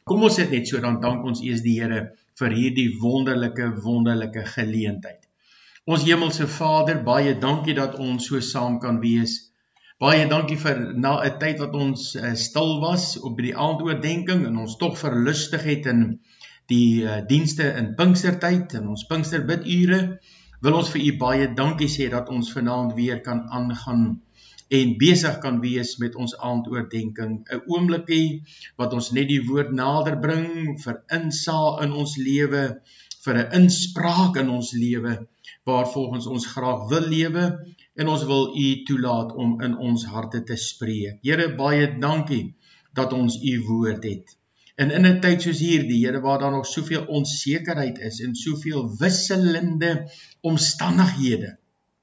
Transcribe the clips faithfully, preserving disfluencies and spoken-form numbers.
Kom ons sit net so, dan dank ons eers die Here vir hierdie wonderlike, wonderlike geleentheid. Ons hemelse Vader, baie dankie dat ons so saam kan wees. Baie dankie vir na 'n tyd wat ons uh, stil was op die aandoordenking en ons tog verlustig het in die uh, dienste in Pinkstertyd en ons Pinksterbidure. Wil ons vir u baie dankie sê dat ons vanaand weer kan aangaan en besig kan wees met ons aandoordenking. 'n Oomblikie wat ons net die woord nader bring vir insaag in ons lewe, vir 'n inspraak in ons lewe, waar volgens ons graag wil lewe, en ons wil u toelaat om in ons harte te spreek. Here, baie dankie dat ons u woord het. En in 'n tyd soos hierdie, Here, waar daar nog soveel onsekerheid is, en soveel wisselende omstandighede,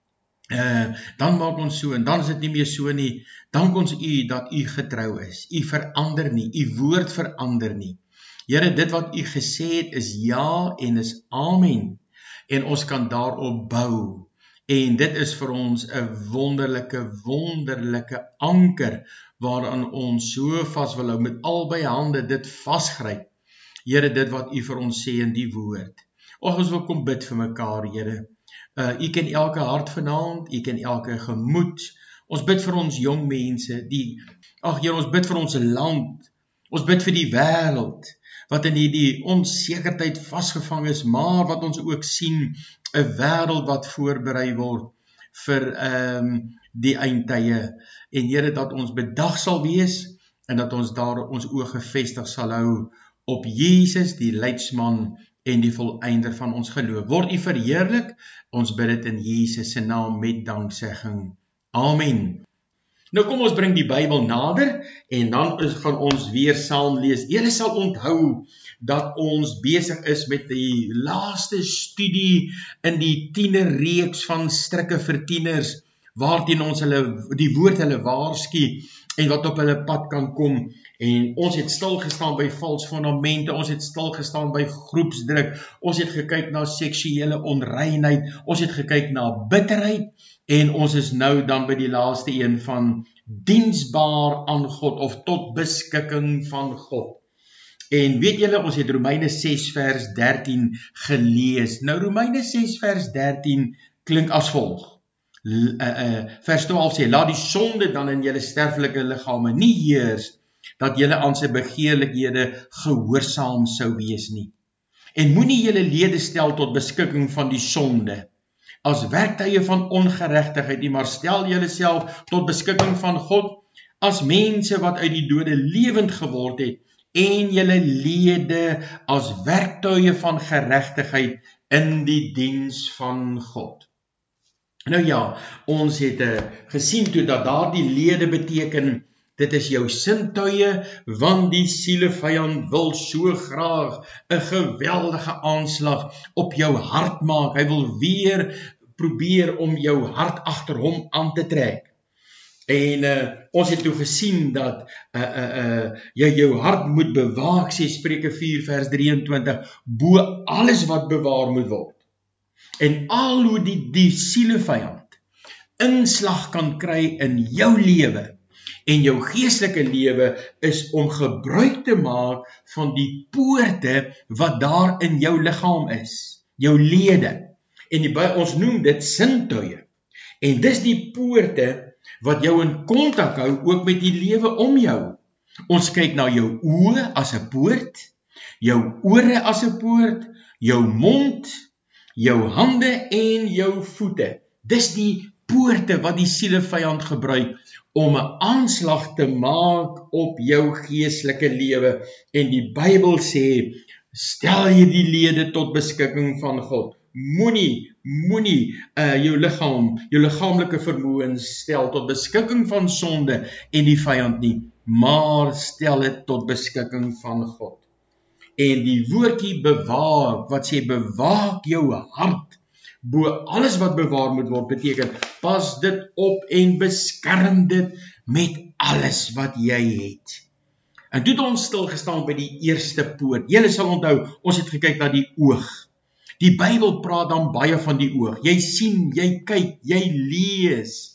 uh, dan maak ons so, en dan is dit nie meer so nie, dank ons u dat u getrou is, u verander nie, u woord verander nie. Here, dit wat u gesê het is ja en is amen, en ons kan daarop bou, en dit is vir ons 'n wonderlike, wonderlike anker, waaraan ons so vas wil hou, met albei hande dit vasgryp. Here, dit wat u vir ons sê in die woord. Och, ons wil kom bid vir mekaar, Here. Uh, u ken elke hart vanaand, u ken elke gemoed. Ons bid vir ons jong mense, die, ag Here, ons bid vir ons land, ons bid vir die wêreld, wat in die onsekerheid vasgevang is, maar wat ons ook sien, 'n wêreld wat voorberei word vir um, die eindtye. En Here, dat ons bedag sal wees, en dat ons daar ons oë gefestig sal hou op Jesus, die leidsman en die volëinder van ons geloof. Word u verheerlik, ons bid dit in Jesus se naam met danksegging. Amen. Nou kom ons bring die Bybel nader, en dan is, gaan ons weer saam lees. Julle sal onthou dat ons besig is met die laaste studie in die tienerreeks van strikke vir tieners, waarteen ons hulle, die woord hulle waarsku, en wat op hulle pad kan kom. En ons het stilgestaan by vals fondamente, ons het stilgestaan by groepsdruk, ons het gekyk na seksuele onreinheid, ons het gekyk na bitterheid, en ons is nou dan by die laaste een van diensbaar aan God, of tot beskikking van God. En weet julle, ons het Romeine ses vers dertien gelees. Nou Romeine ses vers dertien klink as volg. Uh, uh, vers twaalf sê, laat die sonde dan in julle sterflike liggame nie heers, dat julle aan sy begeerlikhede gehoorsaam sou wees nie. En moenie julle lede stel tot beskikking van die sonde, as werktuie van ongeregtigheid nie, maar stel julle self tot beskikking van God, as mense wat uit die dode lewend geword het, en julle lede as werktuie van geregtigheid in die diens van God. Nou ja, ons het uh, gesien toe dat daar die lede beteken, dit is jou sintuie, want die sielevyand wil so graag 'n geweldige aanslag op jou hart maak. Hy wil weer probeer om jou hart agter hom aan te trek. En uh, ons het toe gesien dat uh, uh, uh, jy jou hart moet bewaak, sê Spreuke vier vers drieëntwintig, bo alles wat bewaar moet word. En al hoe die, die sielevyand inslag kan kry in jou lewe en jou geestelike lewe, is om gebruik te maak van die poorte wat daar in jou liggaam is, jou lede. En die, ons noem dit sintuie. En dis die poorte wat jou in kontak hou, ook met die lewe om jou. Ons kyk na jou oë as 'n poort, jou ore as 'n poort, jou mond, jou hande en jou voete. Dis die poorte wat die sielevyand gebruik om 'n aanslag te maak op jou geestelike lewe. En die Bybel sê, stel jy die lede tot beskikking van God. Moenie, moenie uh, jou liggaam, jou liggaamlike vermoëns stel tot beskikking van sonde en die vyand nie, maar stel dit tot beskikking van God. En die woordjie bewaak, wat sê bewaak jou hart, bo alles wat bewaar moet word, beteken, pas dit op en beskerm dit met alles wat jy het. En toe het ons stilgestaan by die eerste poort. Julle sal onthou, ons het gekyk na die oog. Die Bybel praat dan baie van die oog. Jy sien, jy kyk, jy lees.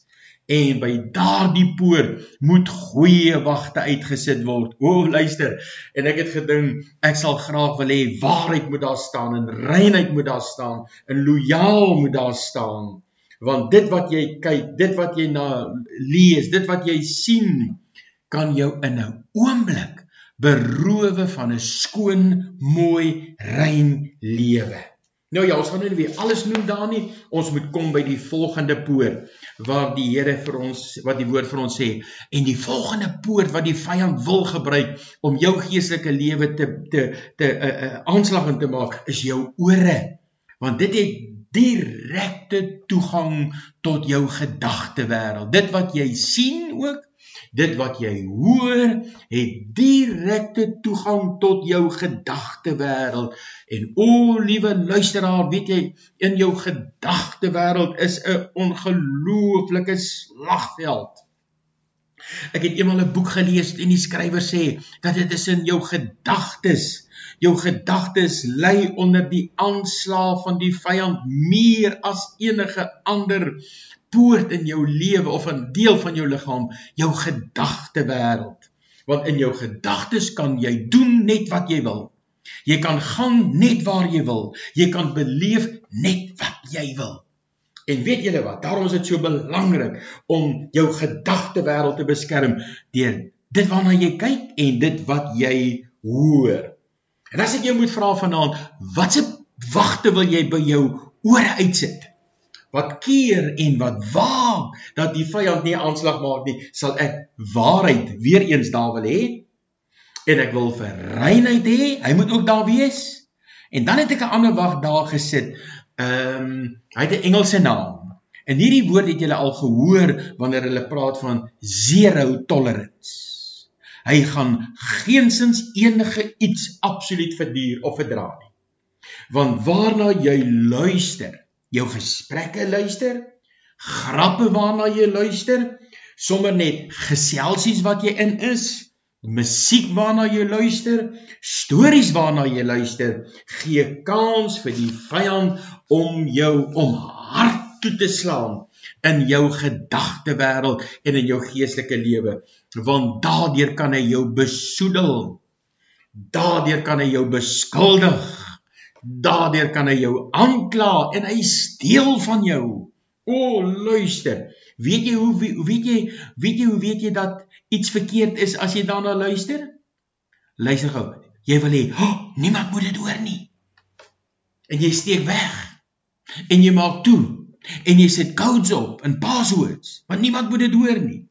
En by daardie poort moet goeie wagte uitgesit word. O, luister, en ek het gedink, ek sal graag wil hê, waarheid moet daar staan, en reinheid moet daar staan, en loyaal moet daar staan. Want dit wat jy kyk, dit wat jy na lees, dit wat jy sien, kan jou in 'n oomblik berowe van 'n skoon, mooi, rein lewe. Nou ja, ons gaan nou nie weer alles noem daar nie, ons moet kom by die volgende poort, waar die Here vir ons, wat die woord vir ons sê, en die volgende poort wat die vyand wil gebruik, om jou geestelike lewe te, te, te uh, uh, aanslag in te maak, is jou ore, want dit het direkte toegang tot jou gedagtewêreld. Dit wat jy sien ook, dit wat jy hoor, het direkte toegang tot jou gedagtewêreld. En o, liewe luisteraar, weet jy, in jou gedagtewêreld is 'n ongelooflike slagveld. Ek het eendag 'n boek gelees en die skrywer sê, dat dit is in jou gedagtes, jou gedagtes lê onder die aanslag van die vyand meer as enige ander poort in jou lewe of 'n deel van jou liggaam, jou gedagtewêreld. Want in jou gedagtes kan jy doen net wat jy wil. Jy kan gaan net waar jy wil. Jy kan beleef net wat jy wil. En weet julle wat, daarom is dit so belangrik om jou gedagtewêreld te beskerm deur dit waarna jy kyk en dit wat jy hoor. En as ek jou moet vra vanaand, watse wagte wil jy by jou ore uitsit? Wat keer en wat waak, dat die vyand nie 'n aanslag maak nie, sal ek waarheid weer eens daar wil hê, en ek wil vir reinheid hê, hy moet ook daar wees, en dan het ek 'n ander wag daar gesit, um, hy het 'n Engelse naam, en hierdie woord het julle al gehoor, wanneer hulle praat van zero tolerance, hy gaan geensins enige iets absoluut verduur of verdra nie, want waarna jy luister, jou gesprekke luister, grappe waarna jy luister, sommer net geselsies wat jy in is, musiek waarna jy luister, stories waarna jy luister, gee kans vir die vyand om jou om hart toe te slaan in jou gedagtewêreld en in jou geestelike lewe, want daardeur kan hy jou besoedel, daardeur kan hy jou beskuldig, daardeur kan hy jou aankla en hy steel van jou. O, luister, weet jy hoe weet jy, weet jy hoe weet jy dat iets verkeerd is as jy daarna luister? Luister gou, jy wil hê, oh, niemand moet dit hoor nie. En jy steek weg, en jy maak toe, en jy sit codes op, en passwords, want niemand moet dit hoor nie.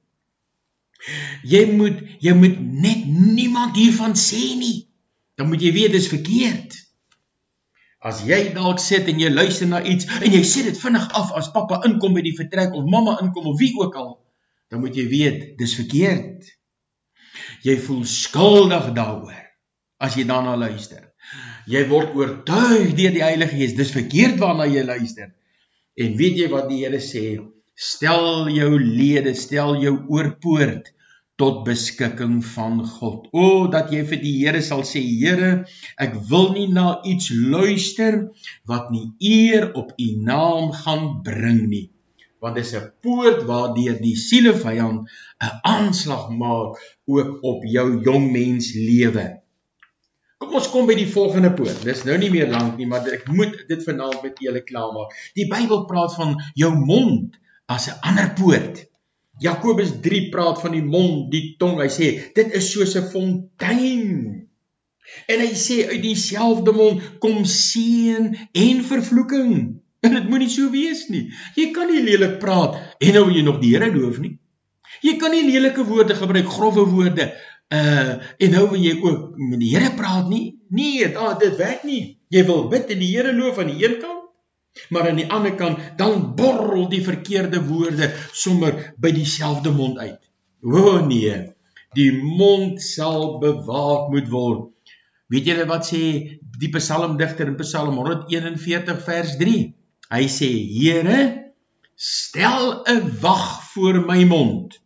Jy moet, jy moet net niemand hiervan sê nie, dan moet jy weet, dit is verkeerd. As jy dalk sit en jy luister na iets, en jy sê dit vinnig af, as papa inkom by die vertrek, of mama inkom, of wie ook al, dan moet jy weet, dis verkeerd. Jy voel skuldig daaroor, as jy daarna luister. Jy word oortuig deur die Heilige Gees, dis verkeerd waarna jy luister. En weet jy wat die Here sê? Stel jou lede, stel jou oorpoort tot beskikking van God. O, dat jy vir die Here sal sê, Here, ek wil nie na iets luister, wat nie eer op u naam gaan bring nie. Want dit is 'n poort waardeur die sielevyand 'n aanslag maak, ook op jou jong mens lewe. Kom ons kom by die volgende poort, dit is nou nie meer lank nie, maar ek moet dit vanaand met julle klaarmaak. Die Bybel praat van jou mond as 'n ander poort. Jakobus drie praat van die mond, die tong, hy sê, dit is soos 'n fontein. En hy sê, uit dieselfde mond kom seën en vervloeking. En dit moet nie so wees nie. Jy kan nie lelik praat, en nou wil jy nog die Here loof nie. Jy kan nie lelike woorde gebruik, grove woorde, uh, en nou wil jy ook met die Here praat nie. Nee, dat, dit werk nie. Jy wil bid en die Here loof aan die een kant, maar aan die ander kant, dan borrel die verkeerde woorde sommer by dieselfde mond uit. O nee, die mond sal bewaak moet word. Weet julle wat sê die psalmdigter in Psalm honderd eenenveertig vers drie? Hy sê, Here, stel 'n wag voor my mond,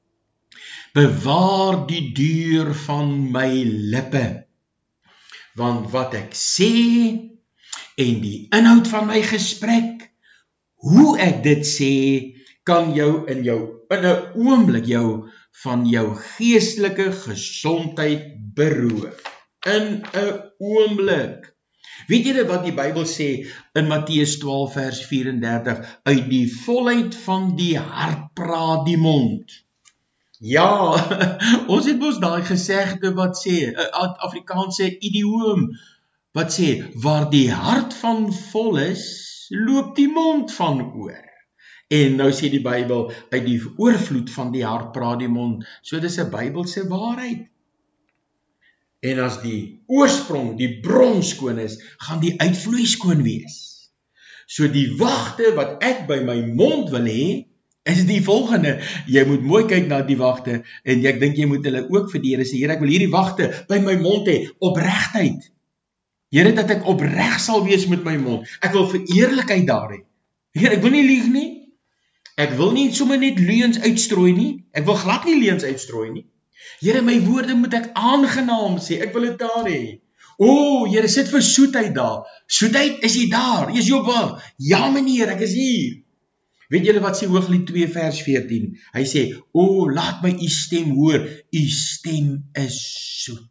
bewaar die deur van my lippe, want wat ek sê en die inhoud van my gesprek, hoe ek dit sê kan jou in jou in 'n oomblik jou van jou geestelike gesondheid beroof. In 'n oomblik. Weet julle wat die Bybel sê in Matteus twaalf vers vyf-en-dertig, uit die volheid van die hart praat die mond. Ja, ons het mos daai gesegde wat sê, 'n Afrikaanse idioom, wat sê, waar die hart van vol is, loop die mond van oor. En nou sê die Bybel, uit die oorvloed van die hart praat die mond, so dis 'n Bybelse waarheid. En as die oorsprong, die bron skoon is, gaan die uitvloei skoon wees. So die wagte wat ek by my mond wil hê, is die volgende. Jy moet mooi kyk na die wagte, en ek dink jy moet hulle ook vir die Here sê, Here, ek wil hierdie wagte by my mond hê, opregtheid. Here, dat ek opreg sal wees met my mond. Ek wil vir eerlikheid daar hê. Here, ek wil nie lieg nie. Ek wil nie sommer net leuns uitstrooi nie. Ek wil glad nie leuns uitstrooi nie. Here, my woorde moet ek aangenaam sê. Ek wil dit daar hê. O, Here, sit vir soetheid daar. Soetheid, is jy daar? Is jy op waar? Ja, meneer, ek is hier. Weet julle wat sê Hooglied twee vers veertien? Hy sê, o, laat my u stem hoor. U stem is soet.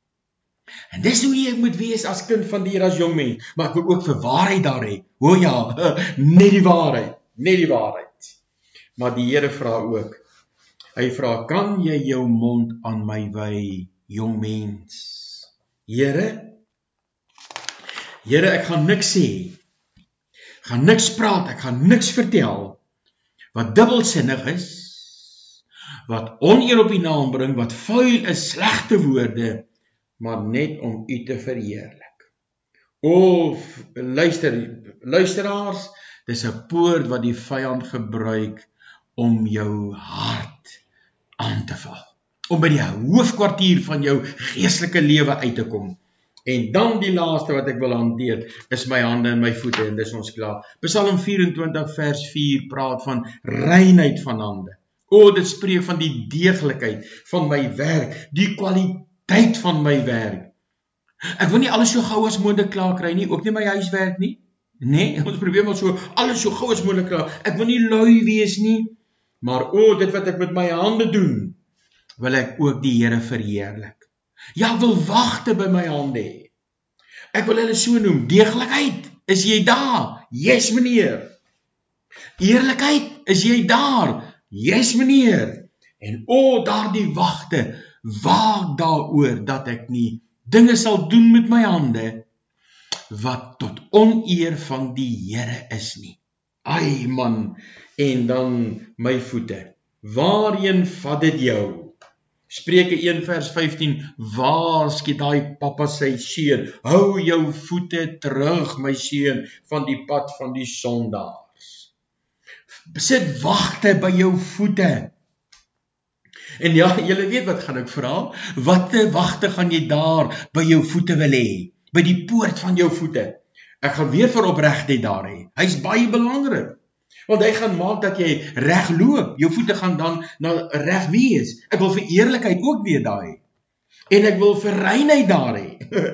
En dis hoe jy moet wees as kind van die Here, as jong mens. Maar ek wil ook vir waarheid daar hê. O ja, net die waarheid. Net die waarheid. Maar die Here vra ook, hy vra, kan jy jou mond aan my wy, jong mens? Here, Here, ek gaan niks sê, gaan niks praat, ek gaan niks vertel, wat dubbelsinnig is, wat oneer op die naam bring, wat vuil is, slegte woorde, maar net om u te verheerlik. O, luister, luisteraars, dis 'n poort wat die vyand gebruik om jou hart aan te val. Om by die hoofkwartier van jou geestelike lewe uit te kom. En dan die laaste wat ek wil hanteer, is my hande en my voete, en dis ons klaar. Psalm vyf-en-twintig vers vier praat van reinheid van hande. O, dit spreek van die deeglikheid van my werk, die kwaliteit van my werk. Ek wil nie alles so gou as moontlik klaar kry nie, ook nie my huiswerk nie. Nee, ons probeer maar so, alles so gou as moontlik klaar. Ek wil nie lui wees nie, maar o, dit wat ek met my hande doen, wil ek ook die Here verheerlik. Ja, ek wil wagte by my hande hê. Ek wil hulle so noem, deeglikheid, is jy daar? Yes, meneer. Eerlikheid, is jy daar? Yes, meneer. En o, daar die wagte, waak daaroor dat ek nie dinge sal doen met my hande, wat tot oneer van die Here is nie. Ai man, en dan my voete. Waarheen vat dit jou? Spreuke een vers vyftien, waar skiet daai papa sy seun? Hou jou voete terug, my seun, van die pad van die sondaars. Sit wagte by jou voete. En ja, julle weet wat gaan ek vra? Watte wagte gaan jy daar by jou voete wil hê? By die poort van jou voete? Ek gaan weer vir opregtheid daar hê. Hy's baie belangrik. Want hy gaan maak dat jy reg loop. Jou voete gaan dan nou reg wees. Ek wil vir eerlikheid ook weer daar hê. En ek wil vir reinheid daar hê.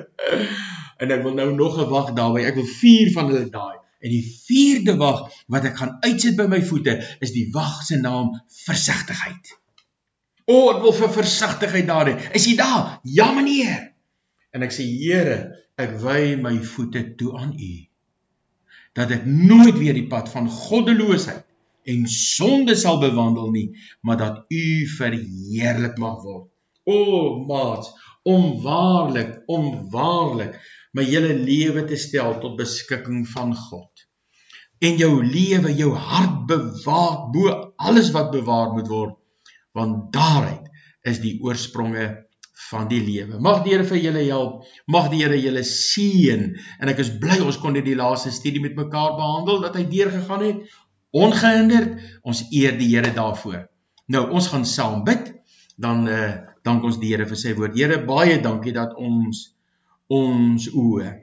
En ek wil nou nog 'n wag daarby. Ek wil vier van hulle daai. En die vierde wag wat ek gaan uitsit by my voete, is die wag se naam versigtigheid. O, ek wil vir versigtigheid daar hê. Is jy daar? Ja, meneer. En ek sê, Here, ek wy my voete toe aan u, dat ek nooit weer die pad van goddeloosheid en sonde sal bewandel nie, maar dat u verheerlik mag word. O, maats, om waarlik, om waarlik, my hele lewe te stel tot beskikking van God. En jou lewe, jou hart bewaak, bo alles wat bewaar moet word, want daaruit is die oorspronge van die lewe. Mag die Here vir julle help, mag die Here julle seën, en ek is bly ons kon die laaste studie met mekaar behandel, dat hy deurgegaan het, ongehinderd, ons eer die Here daarvoor. Nou, ons gaan saam bid, dan uh, dank ons die Here vir sy woord. Here, baie dankie dat ons, ons oë,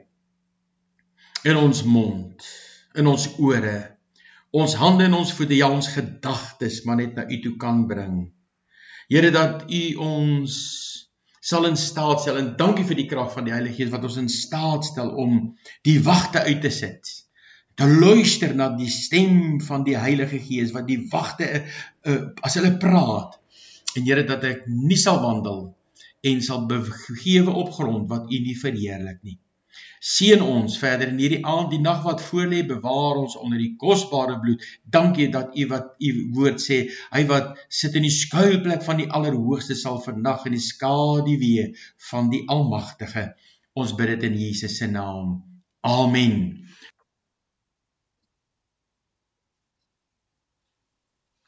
en ons mond, en ons ore, ons hande en ons voete, ja ons gedagtes, maar net na u toe kan bring. Here, dat u ons sal in staat stel, en dankie vir die krag van die Heilige Gees, wat ons in staat stel om die wagte uit te sit. te luister na die stem van die Heilige Gees, wat die wagte, uh, uh, as hulle praat, en Here, dat ek nie sal wandel, en sal begewe op grond, wat U nie verheerlik nie. Seën ons verder in hierdie aand, die nag wat voorlê, bewaar ons onder die kosbare bloed. Dankie dat U wat U woord sê, hy wat sit in die skuilplek van die Allerhoogste sal vernag in die skaduwee van die Almagtige. Ons bid dit in Jesus se naam. Amen.